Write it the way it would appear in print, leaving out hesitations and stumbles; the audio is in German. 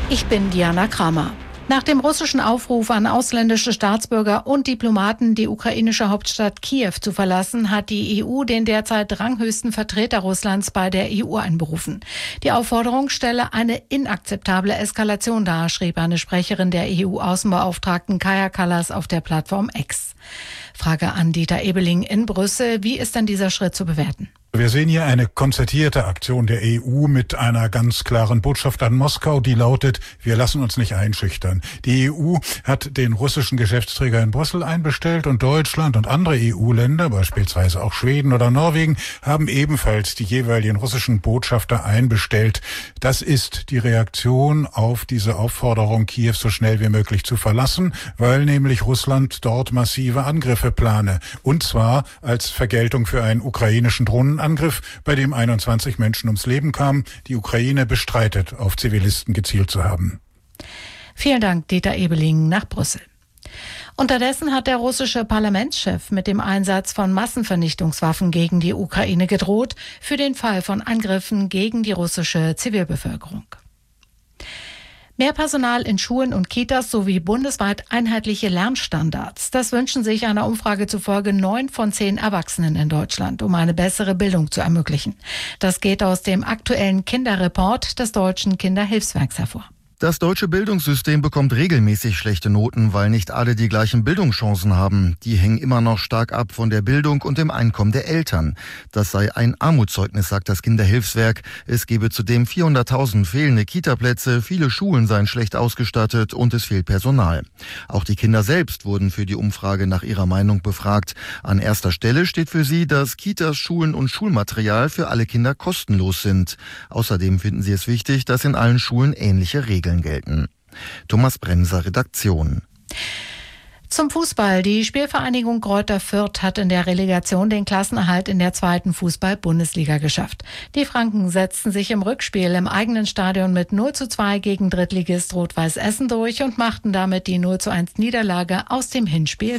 Ich bin Diana Kramer. Nach dem russischen Aufruf an ausländische Staatsbürger und Diplomaten, die ukrainische Hauptstadt Kiew zu verlassen, hat die EU den derzeit ranghöchsten Vertreter Russlands bei der EU einberufen. Die Aufforderung stelle eine inakzeptable Eskalation dar, schrieb eine Sprecherin der EU-Außenbeauftragten Kaja Kallas auf der Plattform X. Frage an Dieter Ebeling in Brüssel. Wie ist denn dieser Schritt zu bewerten? Wir sehen hier eine konzertierte Aktion der EU mit einer ganz klaren Botschaft an Moskau, die lautet: Wir lassen uns nicht einschüchtern. Die EU hat den russischen Geschäftsträger in Brüssel einbestellt und Deutschland und andere EU-Länder, beispielsweise auch Schweden oder Norwegen, haben ebenfalls die jeweiligen russischen Botschafter einbestellt. Das ist die Reaktion auf diese Aufforderung, Kiew so schnell wie möglich zu verlassen, weil nämlich Russland dort massive Angriffe plane. Und zwar als Vergeltung für einen ukrainischen Drohnenangriff, bei dem 21 Menschen ums Leben kamen. Die Ukraine bestreitet, auf Zivilisten gezielt zu haben. Vielen Dank, Dieter Ebeling nach Brüssel. Unterdessen hat der russische Parlamentschef mit dem Einsatz von Massenvernichtungswaffen gegen die Ukraine gedroht, für den Fall von Angriffen gegen die russische Zivilbevölkerung. Mehr Personal in Schulen und Kitas sowie bundesweit einheitliche Lernstandards. Das wünschen sich einer Umfrage zufolge 9 von 10 Erwachsenen in Deutschland, um eine bessere Bildung zu ermöglichen. Das geht aus dem aktuellen Kinderreport des Deutschen Kinderhilfswerks hervor. Das deutsche Bildungssystem bekommt regelmäßig schlechte Noten, weil nicht alle die gleichen Bildungschancen haben. Die hängen immer noch stark ab von der Bildung und dem Einkommen der Eltern. Das sei ein Armutszeugnis, sagt das Kinderhilfswerk. Es gebe zudem 400.000 fehlende Kitaplätze, viele Schulen seien schlecht ausgestattet und es fehlt Personal. Auch die Kinder selbst wurden für die Umfrage nach ihrer Meinung befragt. An erster Stelle steht für sie, dass Kitas, Schulen und Schulmaterial für alle Kinder kostenlos sind. Außerdem finden sie es wichtig, dass in allen Schulen ähnliche Regeln gelten. Thomas Bremser, Redaktion. Zum Fußball. Die Spielvereinigung Greuther Fürth hat in der Relegation den Klassenerhalt in der 2. Fußball-Bundesliga geschafft. Die Franken setzten sich im Rückspiel im eigenen Stadion mit 0:2 gegen Drittligist Rot-Weiß Essen durch und machten damit die 0:1 Niederlage aus dem Hinspiel